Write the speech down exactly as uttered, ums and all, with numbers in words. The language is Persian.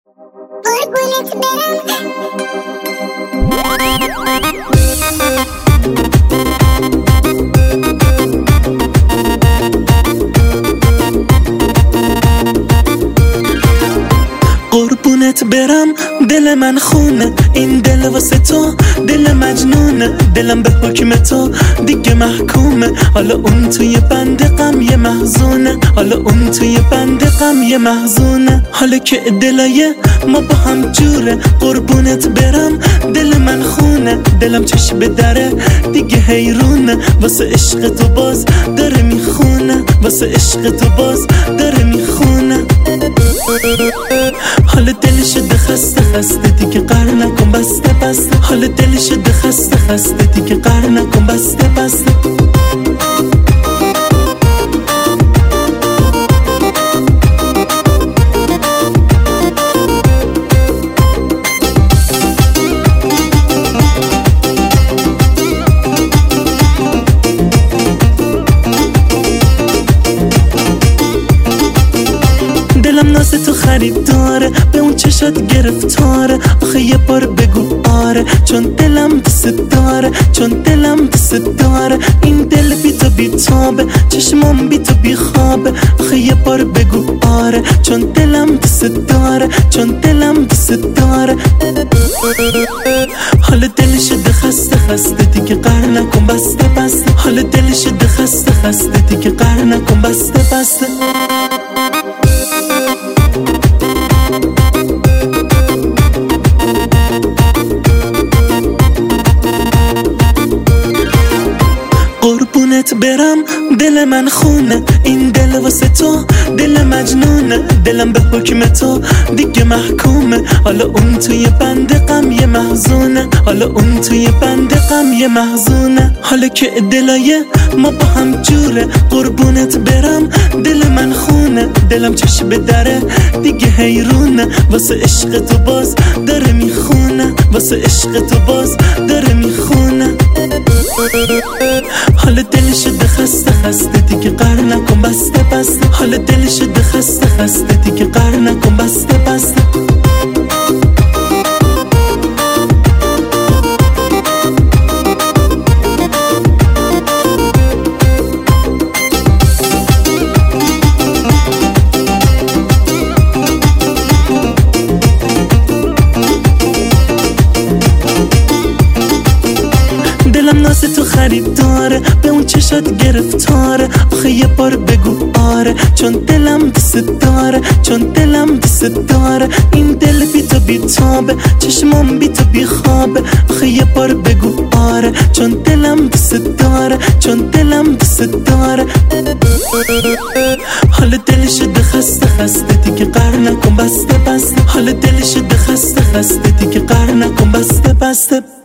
قربونت برم قربونت برم دل من خونه، این دل واسه تو دل مجنونه، دلم به حکم تو دیگه محکومه، حالا اون توی بند غم یه محزونه، حالا اون توی بند غم یه محزونه، حالا که دلای ما با هم جوره. قربونت برم دل من خونه، دلم چشم به دره دیگه حیرونه، واسه عشق تو باز داره میخونه، واسه عشق تو باز داره میخونه. حالا دل شده خسته خسته دیگه قهر نکن بسته بسته، حالا دل شده خسته خسته دیگه قهر نکن بسته بسته. دلم ناز تو خرید داره، به اون چشات گرفتاره، آخه یه بار بگو آره، چون دلم دوست داره، چون دلم دوست داره. این دل بی تو بی تابه، چشمام بی تو بی خوابه، آخه یه بار بگو آره، چون دلم دوست داره، چون دلم دوست داره. حالا دل شده خسته خسته دیگه قهر نکن بسته بسته، حالا دل شده خسته خسته دیگه قهر نکن بسته بسته. قربونت برم دل من خونه، این دل واسه تو دل مجنونه، دلم به حکم تو دیگه محکومه، حالا اون توی بند غم یه محزونه، حالا اون توی بند غم یه محزونه، حالا که دلای ما با هم جوره. قربونت برم دل من خونه، دلم چشم به دره دیگه حیرونه، واسه عشق تو باز داره میخونه، واسه عشق تو باز داره میخونه. حالا دل شده خسته خسته دیگه قهر نکن بسته بسته، حالا دل شده خسته خسته دیگه قهر نکن بسته بسته. دلم ناز تو خرید داره، به اون چشات گرفتاره، آخه یه بار بگو آره، چون دلم دوست داره، چون دلم دوست داره. این دل بی تو بی تابه، چشمام بی تو بی خوابه، آخه یه بار بگو آره، چون دلم دوست داره، چون دلم دوست داره. حالا دل شده خسته خسته دیگه قهر نکن بسته بسته، حالا دل شده خسته خسته دیگه قهر نکن بسته بسته.